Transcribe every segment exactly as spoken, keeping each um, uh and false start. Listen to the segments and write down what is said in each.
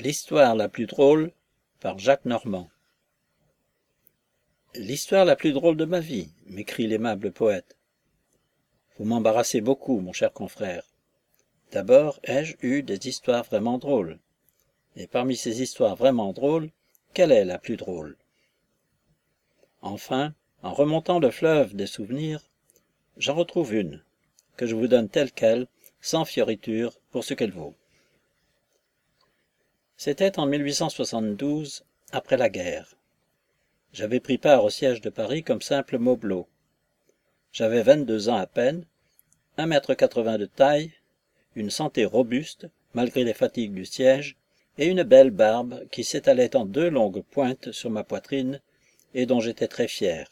L'histoire la plus drôle par Jacques Normand. L'histoire la plus drôle de ma vie, m'écrit l'aimable poète. Vous m'embarrassez beaucoup, mon cher confrère. D'abord, ai-je eu des histoires vraiment drôles? Et parmi ces histoires vraiment drôles, quelle est la plus drôle? Enfin, en remontant le fleuve des souvenirs, j'en retrouve une, que je vous donne telle qu'elle, sans fioriture, pour ce qu'elle vaut. C'était en mille huit cent soixante-douze, après la guerre. J'avais pris part au siège de Paris comme simple moblo. J'avais vingt-deux ans à peine, un mètre quatre-vingts de taille, une santé robuste, malgré les fatigues du siège, et une belle barbe qui s'étalait en deux longues pointes sur ma poitrine et dont j'étais très fier.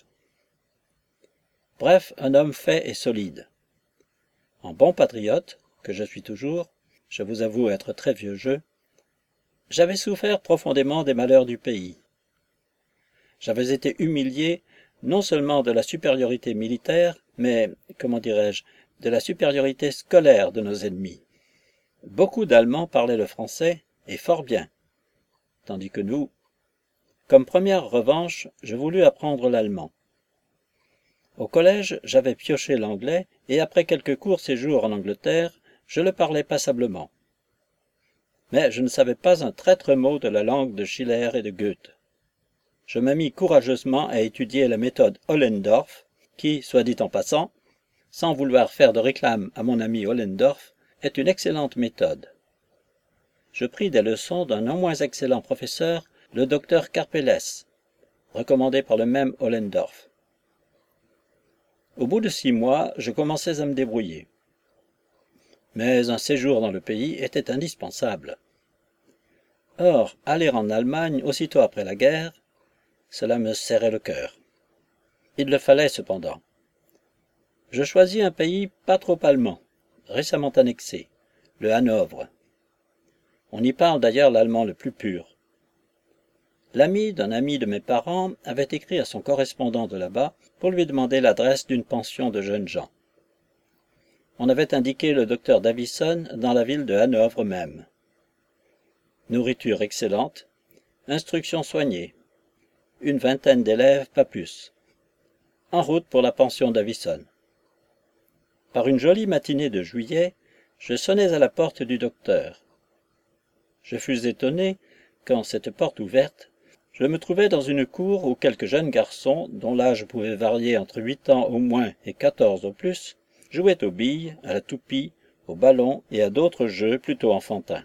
Bref, un homme fait et solide. En bon patriote, que je suis toujours, je vous avoue être très vieux jeu, j'avais souffert profondément des malheurs du pays. J'avais été humilié non seulement de la supériorité militaire, mais, comment dirais-je, de la supériorité scolaire de nos ennemis. Beaucoup d'Allemands parlaient le français, et fort bien, tandis que nous, comme première revanche, je voulus apprendre l'allemand. Au collège, j'avais pioché l'anglais, et après quelques courts séjours en Angleterre, je le parlais passablement. Mais je ne savais pas un traître mot de la langue de Schiller et de Goethe. Je me mis courageusement à étudier la méthode Ollendorff, qui, soit dit en passant, sans vouloir faire de réclame à mon ami Ollendorff, est une excellente méthode. Je pris des leçons d'un non moins excellent professeur, le docteur Karpeles, recommandé par le même Ollendorff. Au bout de six mois, je commençais à me débrouiller. Mais un séjour dans le pays était indispensable. Or, aller en Allemagne aussitôt après la guerre, cela me serrait le cœur. Il le fallait cependant. Je choisis un pays pas trop allemand, récemment annexé, le Hanovre. On y parle d'ailleurs l'allemand le plus pur. L'ami d'un ami de mes parents avait écrit à son correspondant de là-bas pour lui demander l'adresse d'une pension de jeunes gens. On avait indiqué le docteur Davison dans la ville de Hanovre même. Nourriture excellente, instruction soignée, une vingtaine d'élèves, pas plus. En route pour la pension Davison. Par une jolie matinée de juillet, je sonnais à la porte du docteur. Je fus étonné quand, cette porte ouverte, je me trouvais dans une cour où quelques jeunes garçons, dont l'âge pouvait varier entre huit ans au moins et quatorze au plus, jouaient aux billes, à la toupie, au ballon et à d'autres jeux plutôt enfantins.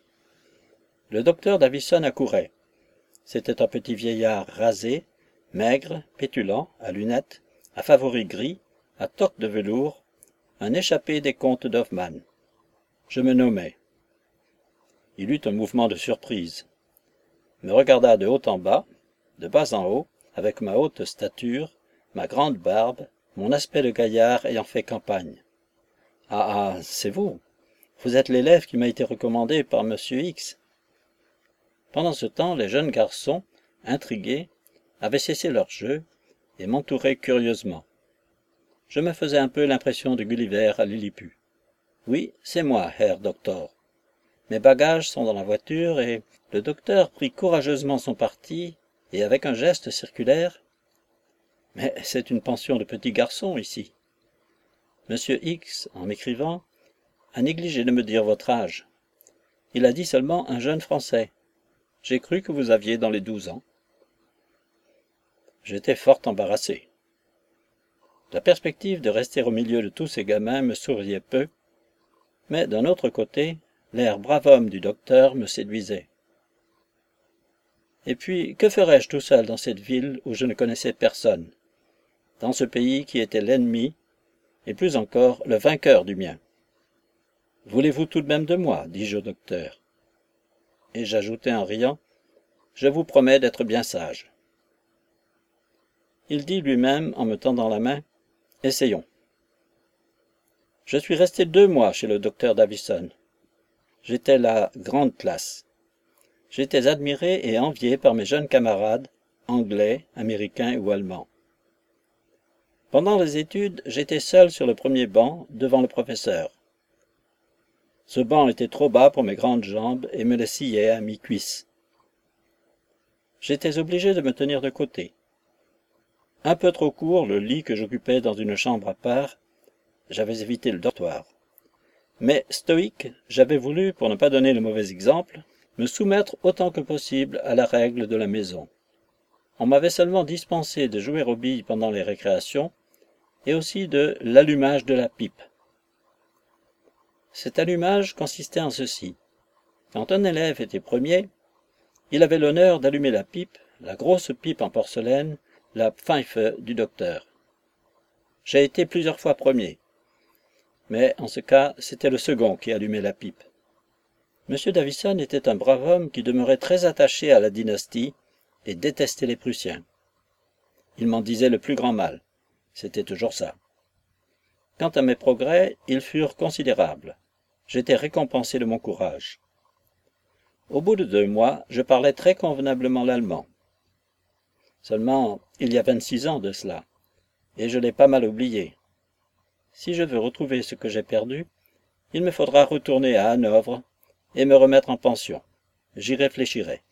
Le docteur Davison accourait. C'était un petit vieillard rasé, maigre, pétulant, à lunettes, à favoris gris, à toque de velours, un échappé des contes d'Hoffmann. Je me nommais. Il eut un mouvement de surprise, me regarda de haut en bas, de bas en haut, avec ma haute stature, ma grande barbe, mon aspect de gaillard ayant fait campagne. « Ah, ah, c'est vous. Vous êtes l'élève qui m'a été recommandé par Monsieur X. » Pendant ce temps, les jeunes garçons, intrigués, avaient cessé leur jeu et m'entouraient curieusement. Je me faisais un peu l'impression de Gulliver à Lilliput. « Oui, c'est moi, Herr Doctor. Mes bagages sont dans la voiture et le docteur prit courageusement son parti et avec un geste circulaire. Mais c'est une pension de petits garçons ici. Monsieur X, en m'écrivant, a négligé de me dire votre âge. Il a dit seulement un jeune Français. J'ai cru que vous aviez dans les douze ans. J'étais fort embarrassé. La perspective de rester au milieu de tous ces gamins me souriait peu, mais d'un autre côté, l'air brave homme du docteur me séduisait. Et puis, que ferais-je tout seul dans cette ville où je ne connaissais personne, dans ce pays qui était l'ennemi, et plus encore le vainqueur du mien? Voulez-vous tout de même de moi, dis-je au docteur. Et j'ajoutai en riant, je vous promets d'être bien sage. Il dit lui-même en me tendant la main, essayons. Je suis resté deux mois chez le docteur Davison. J'étais la grande classe. J'étais admiré et envié par mes jeunes camarades, anglais, américains ou allemands. Pendant les études, j'étais seul sur le premier banc, devant le professeur. Ce banc était trop bas pour mes grandes jambes et me le sciait à mi-cuisse. J'étais obligé de me tenir de côté. Un peu trop court le lit que j'occupais dans une chambre à part, j'avais évité le dortoir. Mais stoïque, j'avais voulu, pour ne pas donner le mauvais exemple, me soumettre autant que possible à la règle de la maison. On m'avait seulement dispensé de jouer aux billes pendant les récréations et aussi de l'allumage de la pipe. Cet allumage consistait en ceci. Quand un élève était premier, il avait l'honneur d'allumer la pipe, la grosse pipe en porcelaine, la Pfeife du docteur. J'ai été plusieurs fois premier, mais en ce cas, c'était le second qui allumait la pipe. Monsieur Davison était un brave homme qui demeurait très attaché à la dynastie et détestait les Prussiens. Il m'en disait le plus grand mal. C'était toujours ça. Quant à mes progrès, ils furent considérables. J'étais récompensé de mon courage. Au bout de deux mois, je parlais très convenablement l'allemand. Seulement, il y a vingt-six ans de cela, et je l'ai pas mal oublié. Si je veux retrouver ce que j'ai perdu, il me faudra retourner à Hanovre et me remettre en pension. J'y réfléchirai.